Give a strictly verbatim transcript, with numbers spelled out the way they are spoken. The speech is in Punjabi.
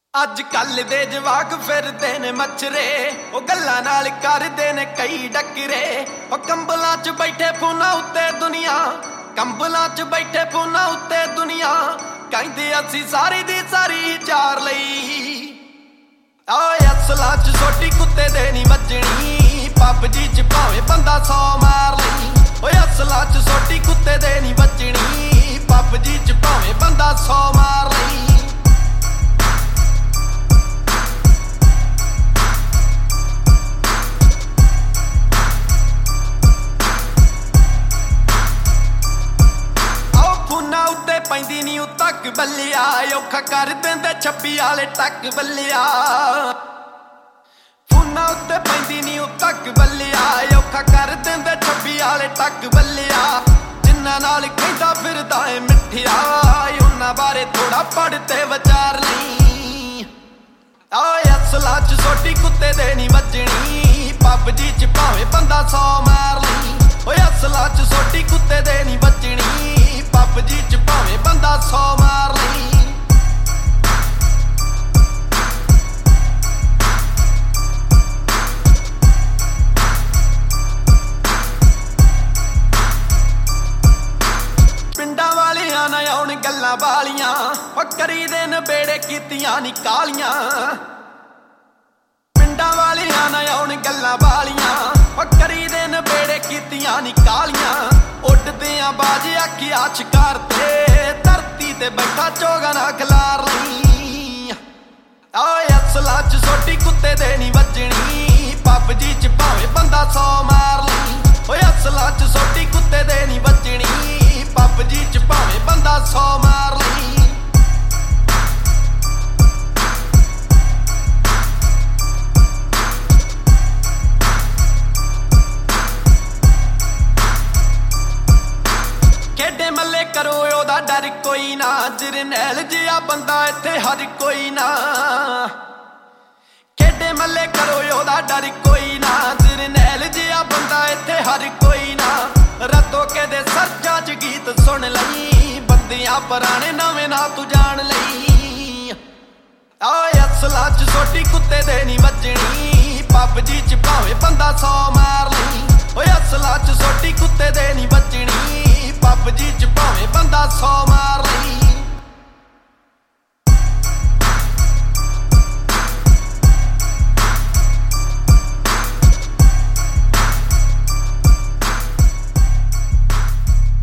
ਅੱਜ ਕੱਲ ਦੇ ਜਵਾਕ ਫਿਰਦੇ ਨੇ ਮੱਛਰੇ, ਉਹ ਗੱਲਾਂ ਨਾਲ ਕਰਦੇ ਨੇ ਕਈ ਡੱਕਰੇ। ਉਹ ਕੰਬਲਾਂ 'ਚ ਬੈਠੇ ਫੋਨਾਂ ਉੱਤੇ ਦੁਨੀਆ, ਕੰਬਲਾਂ 'ਚ ਬੈਠੇ ਫੋਨਾਂ ਉੱਤੇ ਦੁਨੀਆ, ਕਹਿੰਦੇ ਅਸੀਂ ਸਾਰੀ ਦੀ ਸਾਰੀ ਚਾਰ ਲਈ। ਓਏ ਅਸਲਾਂ 'ਚ ਛੋਟੀ ਕੁੱਤੇ ਦੇ ਨਹੀਂ ਵੱਜਣੀ, ਪਬਜੀ 'ਚ ਭਾਵੇਂ ਬੰਦਾ ਸੌ ਮਾਰ ਲਈ। ਓਏ ਅਸਲਾਂ 'ਚ ਛੋਟੀ ਕੁੱਤੇ ਦੇ ਨਹੀਂ ਵੱਜਣੀ, ਪਬਜੀ 'ਚ ਭਾਵੇਂ ਬੰਦਾ ਸੌ ਮਾਰ ਲਈ। ਪੈਂਦੀ ਨੀ ਤੱਕ ਬੱਲਿਆ, ਔਖਾ ਕਰ ਦਿੰਦੇ ਛੱਬੀ ਵਾਲੇ ਟੱਕ ਬੱਲਿਆ। ਫੋਨਾਂ ਉੱਤੇ ਪੈਂਦੀ ਨੀ ਤੱਕ ਬੱਲਿਆ, ਔਖਾ ਕਰ ਦਿੰਦੇ ਛੱਬੀ ਵਾਲੇ ਟੱਕ ਬੱਲਿਆ। ਜਿੰਨਾਂ ਨਾਲ ਕਹਿੰਦਾ ਫਿਰਦਾ ਏ ਮਿੱਠਿਆ, ਉਹਨਾਂ ਬਾਰੇ ਥੋੜਾ ਪੜ੍ਹ ਤੇ ਵਿਚਾਰ ਲਈ। ਓਏ ਅਸਲਾਂ 'ਚ ਛੋਟੀ ਕੁੱਤੇ ਦੇ ਨੀ ਵੱਜਣੀ, ਪਬਜੀ 'ਚ ਭਾਵੇਂ ਬੰਦਾ ਸੌ ਮਾਰ ਲਈ। ਓਏ ਅਸਲਾਂ 'ਚ ਛੋਟੀ ਕੁੱਤੇ ਦੇ ਨੀ ਵੱਜਣੀ, ਪਬਜੀ 'ਚ ਭਾਵੇਂ ਬੰਦਾ ਸੌ ਮਾਰ ਲਈ। ਪਿੰਡਾਂ ਵਾਲਿਆਂ ਨਾ ਆਉਣ ਗੱਲਾਂ ਵਾਲੀਆਂ, ਉਹ ਕਰੀ ਦੇ ਨਬੇੜੇ ਕੀਤੀਆਂ ਨੀ ਕਾਲੀਆਂ। ਪਿੰਡਾਂ ਵਾਲਿਆਂ ਨਾ ਆਉਣ ਗੱਲਾਂ ਵਾਲੀਆਂ, ਉਹ ਕਰੀ ਦੇ ਨਬੇੜੇ ਕੀਤੀਆਂ ਨੀ ਕਾਲੀਆਂ। ਉੱਡਦੇ ਆ ਬਾਜ ਆਖਿਆ ਸ਼ਿਕਾਰ ਤੇ, ਧਰਤੀ ਤੇ ਬੈਠਾ ਚੋਗਾ ਨਾ ਖਿਲਾਰ ਲਈ। ਓਏ ਅਸਲਾਂ 'ਚ ਛੋਟੀ ਕੁੱਤੇ ਦੇ ਨਹੀਂ ਵੱਜਣੀ, ਪਬਜੀ 'ਚ ਭਾਵੇਂ ਬੰਦਾ ਸੌ ਮਾਰ ਲਈ। ਓਏ ਅਸਲਾਂ 'ਚ ਛੋਟੀ ਕੁੱਤੇ ਦੇ ਨਹੀਂ ਵੱਜਣੀ, ਪਬਜੀ 'ਚ ਭਾਵੇਂ ਬੰਦਾ ਸੌ ਮਾਰ ਲਈ। ਖੇਡੇ ਮੱਲੇ ਕਰੋ ਉਹਦਾ ਡਰ ਕੋਈ ਨਾ, ਜਰਨੈਲ ਜਿਹਾ ਬੰਦਾ ਇੱਥੇ ਹਰ ਕੋਈ ਨਾ। ਖੇਡੇ ਮੱਲੇ ਕਰੋ ਉਹਦਾ ਡਰ ਕੋਈ ਨਾ, ਜਰਨੈਲ ਜਿਹਾ ਬੰਦਾ ਇੱਥੇ ਹਰ ਕੋਈ ਨਾ। ਰੱਤੋ ਕੇ ਦੇ ਸਰਜਾਂ 'ਚ ਗੀਤ ਸੁਣ ਲਈ, ਬੰਦਿਆਂ ਪੁਰਾਣੇ ਨਵੇਂ ਨਾ ਤੂੰ ਜਾਣ ਲਈ। ਓਏ ਅਸਲਾਂ 'ਚ ਛੋਟੀ ਕੁੱਤੇ ਦੇ ਨਹੀਂ ਵੱਜਣੀ, ਪਬਜੀ 'ਚ ਭਾਵੇਂ ਬੰਦਾ ਸੌ ਮਾਰ ਲਈ। ਓਏ ਅਸਲਾਂ 'ਚ ਛੋਟੀ ਕੁੱਤੇ ਦੇ ਨਹੀਂ ਵੱਜਣੀ, ਪਬਜੀ 'ਚ ਭਾਵੇਂ